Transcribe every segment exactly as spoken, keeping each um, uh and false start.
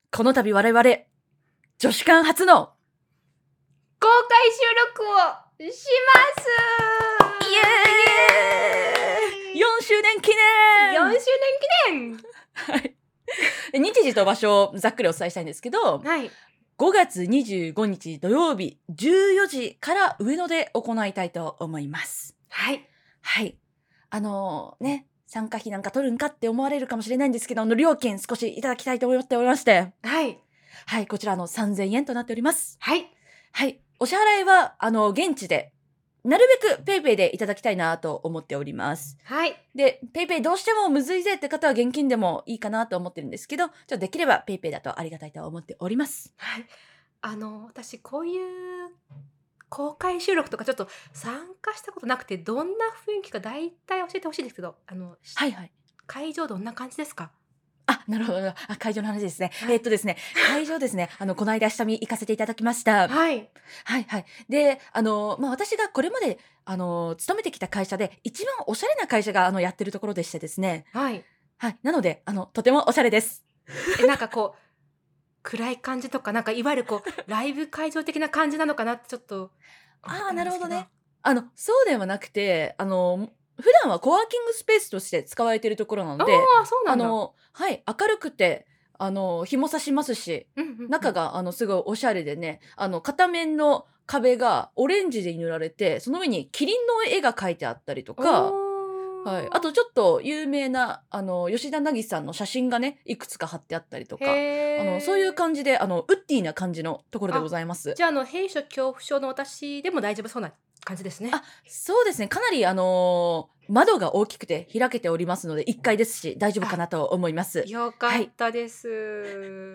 この度我々、女子館初の公開収録をしますイエーイ !よん 周年記念 !よん 周年記念はい。日時と場所をざっくりお伝えしたいんですけど、 はい。 ごがつにじゅうごにち土曜日じゅうよじから上野で行いたいと思います。 はい。 はい。あのー、ね、参加費なんか取るんかって思われるかもしれないんですけど、あの料金少しいただきたいと思っておりまして。 はい。 はい、こちらのさんぜんえんとなっております。 はい。 はい。お支払いは、あの、現地で、なるべくペイペイでいただきたいなと思っております。 はい。 で、ペイペイどうしてもむずいぜって方は現金でもいいかなと思ってるんですけど、ちょっとできればペイペイだとありがたいと思っております。 はい。あの、私、こういう公開収録とかちょっと参加したことなくて、どんな雰囲気か大体教えてほしいですけど、あの、 はいはい。 会場どんな感じですか？ あ、なるほど。あ、会場の話ですね。 はいえーっとですね、会場ですね、あの、この間下見行かせていただきました。 はい。 はいはい。で、あの、まあ、私がこれまで、あの、勤めてきた会社で一番おしゃれな会社が、あの、やってるところでしてですね。 はい。 はい。なので、あの、とてもおしゃれです。 え、なんかこう、暗い感じとか、なんかいわゆるこう、ライブ会場的な感じなのかなってちょっと思っああ、 たんですけど。 なるほどね。あの、そうではなくて、あの、普段はコワーキングスペースとして使われているところなあので、 あ、そうなんだ。 あの、はい、明るくて、あの、日も差しますし、 うんうんうん。 中が、あの、すごいおしゃれでね、あの、片面の壁がオレンジで塗られて、その上にキリンの絵が描いてあったりとか、はい。あとおお。 ちょっと有名な、あの、吉田凪さんの写真がね、いくつか貼ってあったりとか、あの、そういうへえ。 感じで、あの、ウッディな感じのところでごあ、 ざいます。 じゃあ、あの、閉所恐怖症の私でも大丈夫そうな感じですね。 あ、そうですね。かなりあの、窓が大きくて開けておりますので、いっかいですし、大丈夫かあ、 なと思います。 よかはい。 ったです。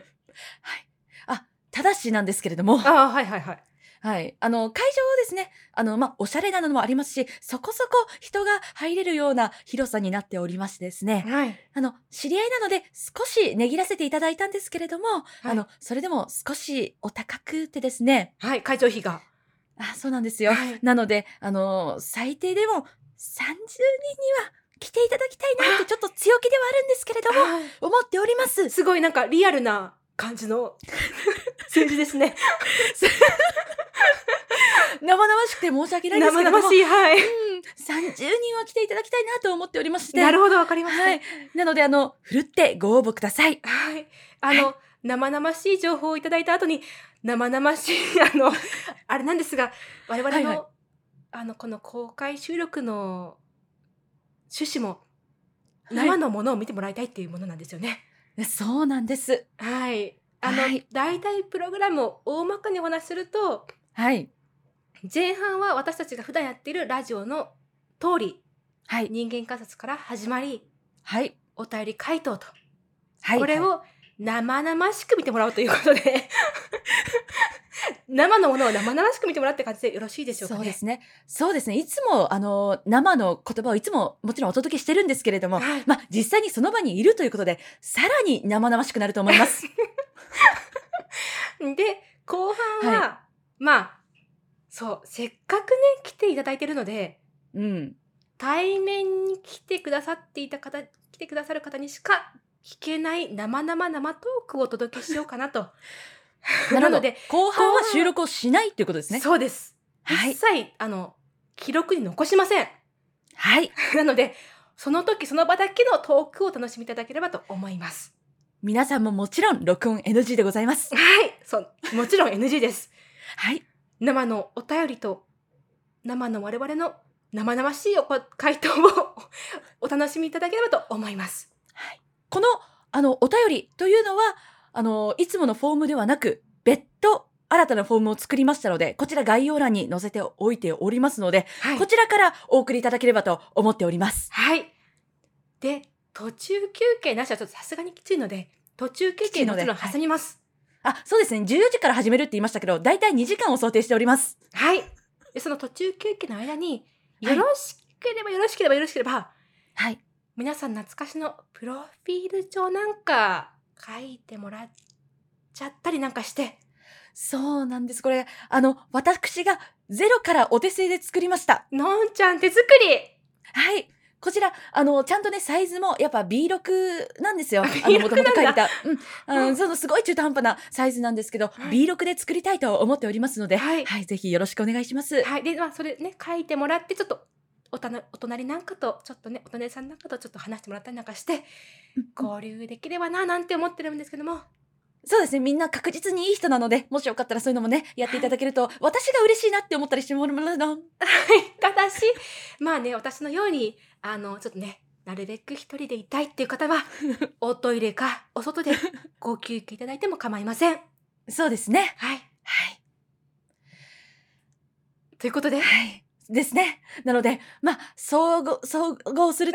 はい。あ、ただしなんですけれども、 ああ、はいはいはい。 はい。あの、会場ですね、あの、ま、おしゃれなのもありますし、そこそこ人が入れるような広さになっておりましてですね、 はい。 あの、知り合いなので少し値切らせていただいたんですけれども、 はい。 あの、それでも少しお高くてですね、 はい、会場費が。 あ、そうなんですよ。 はい。 なので、あの、最低でもさんじゅうにんには来ていただきたいなってちょっと強気ではあるんですけれども、 あ、はい。 思っております。 すごいなんかリアルな感じの数字ですね。 生々しくて申し訳ないですけれども、 生々しい、はい。 うん、さんじゅうにんは来ていただきたいなと思っておりまして。 なるほど、わかりました。 はい。なので、あの、ふるってご応募ください。 はい。あはい。 の、生々しい情報をいただいた後に、生々しい、あの、あれなんですが、我々 はいはい。 の、あの、この公開収録の趣旨も、 はい。 生のものを見てもらいたいっていうものなんですよね。 そうなんです。 はい。あの、 はい。 大体プログラムを大まかにお話しすると、 はい。 前半は私たちが普段やっているラジオの通り、 はい。 人間観察から始まり、 はい。 お便り回答と、 はいはい。 これを生々しく見てもらおうということで、生のものを生々しく見てもらうって感じでよろしいでしょうかね。 そうですね。そうですね。いつも、あの、生の言葉をいつももちろんお届けしてるんですけれども、 はい。 ま、実際にその場にいるということで、さらに生々しくなると思います。 で、後半はい。 は、まあ、そう、せっかくね、来ていただいてるので、 うん。 対面に来てくださっていた方来てくださる方にしか聞けない生々生トークをお届けしようかなと。 なるほど。 なので、 後半後半はは収録をしないっていうことですね。 そうです。一はい。 切、あの、記録に残しません。 はい。 なので、その時その場だけのトークをお楽しみいただければと思います。 皆さんももちろん録音 エヌジー でございます。 はい、そう、もちろん エヌジー です。 はい。 生のお便りと、生の我々の生々しいおこ回答をお楽しみいただければと思います。 はい。この、あの、お便りというのは、あの、いつものフォームではなく、別途新たなフォームを作りましたので、こちら概要欄に載せておいておりますので、 はい。 こちらからお送りいただければと思っております。 はい。で、途中休憩なしはちょっとさすがにきついので、途中休きついので、 憩もちろんはい。 挟みます。 あ、そうですね。じゅうよじから始めるって言いましたけど、だいたいにじかんを想定しております。 はい。で、その途中休憩の間に、 はい。 よろしければよろしければよろしければ、 はい。 皆さん懐かしのプロフィール帳なんか書いてもらっちゃったりなんかして。 そうなんです。これ、あの、私がゼロからお手製で作りました。 のんちゃん手作り。 はい。 こちら、あの、ちゃんとね、サイズもやっぱ ビーろく なんですよ。あの、 ビーろくもともと書いなんだ。 てた。うん。あの、 うん。 そのすごい中途半端なサイズなんですけど、 はい。 ビーろく で作りたいと思っておりますので、 はい。 はい、ぜひよろしくお願いします。 はい。で、まあ、それね、書いてもらって、ちょっと、おたなお隣なんかと、ちょっとね、お隣さんなんかとちょっと話してもらったりなんかして、 うんうん。 交流できればななんて思ってるんですけども。 そうですね、みんな確実にいい人なので、もしよかったらそういうのもね、やっていはい。 ただけると、私が嬉しいなって思ったりしてもらうの。 はい。ただし、まあね、私のように、あの、ちょっとね、なるべく一人でいたいっていう方は、おトイレかお外でご休憩いただいても構いません。 そうですね。 はい。 はい。 ということで。 はい。ですね。なので、ま、総合総合すると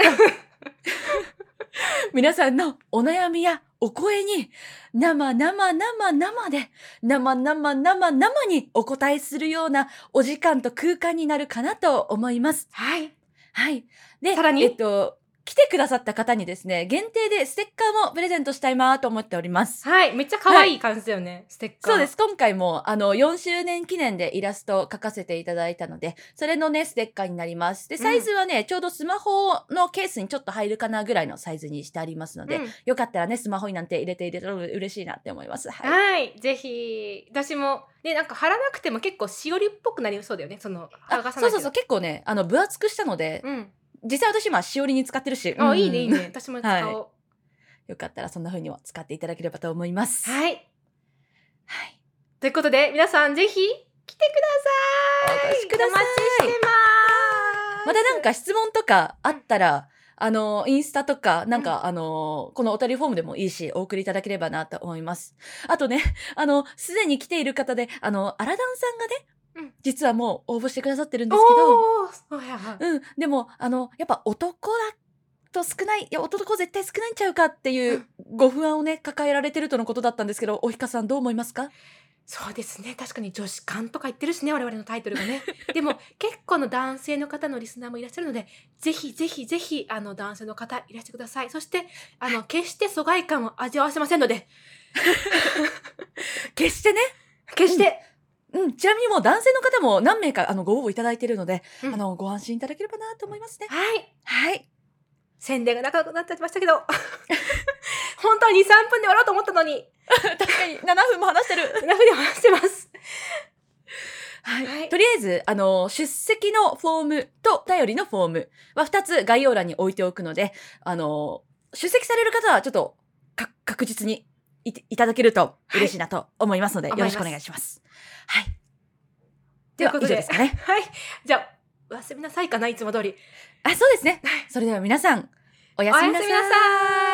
皆さんのお悩みやお声に、生生生生で、生生生生にお答えするようなお時間と空間になるかなと思います。 はい。 はい。で、 さらに？ えっと、来てくださった方にですね、限定でステッカーもプレゼントしたいなと思っております。 はい、めっちゃ可はい。 愛い感じだよね、ステッカー。 そうです。今回も、あの、よんしゅうねん記念でイラストを描かせていただいたので、それのね、ステッカーになります。で、サイうん。 ズはね、ちょうどスマホのケースにちょっと入るかなぐらいのサイズにしてありますので、 うん。 よかったらね、スマホになんて入れて入れたら嬉しいなって思います。はい。 はい、ぜひ。私も、ね、なんか貼らなくても結構しおりっぽくなりそうだよね、その、剥あ、 がさないけど。 そうそうそう、結構ね、あの、分厚くしたので、 うん。 実際私今しおりに使ってるし、うあ、いいねいいん。 ね。私もはい。 使おう。 よかったらそんな風にも使っていただければと思います。 はい。 はい。 ということで、皆さんぜひ来てお越しください。 くださお待ちしてい。 ままたなんーす。 か質問とかあうん。 ったら、あの、インスタとか、なうん。 んかあの、このお便りフォームでもいいし、お送りいただければなと思います。あとね、あの、すでに来ている方で、あの、アラダンさんがね、 うん。 実はもう応募してくださってるんですけど、 おお、そうや、はい。 うん、でも、あの、やっぱ男だと少ない、いや、男絶対少ないんちゃうかっていううん。 ご不安をね、抱えられてるとのことだったんですけど、おひかさんどう思いますか？ そうですね、確かに女子館とか言ってるしね、我々のタイトルがね。でも、結構の男性の方のリスナーもいらっしゃるので、ぜひぜひぜひ、あの、男性の方いらしてください。そして、あの、決して疎外感を味わわせませんので。 決してね。 決して。 うん。うん、ちなみにもう男性の方も何名かあの、ご応募いただいているので、 うん。 あの、ご安心いただければなと思いますね。 はい。 はい。 宣伝が長くなってきましたけど、ほんとはに、さんぷんで終わろうと思ったのに。 確かにななふんも話してる。 ななふんで話してます。 はい。 はい。 とりあえず、あの、出席のフォームとお便りのフォームはふたつ概要欄に置いておくので、あの、出席される方はちょっと、か確実にいていただけるとはい。 嬉しいなと思いますので、よろしくお願い思います。 します。はい。では、 ということで、 以上ですかね。 はい。じゃあ、おやすみなさいかな、いつも通り。 あ、そうですね。 はい。 それでは皆さん、おやおすみなさやすみなさい。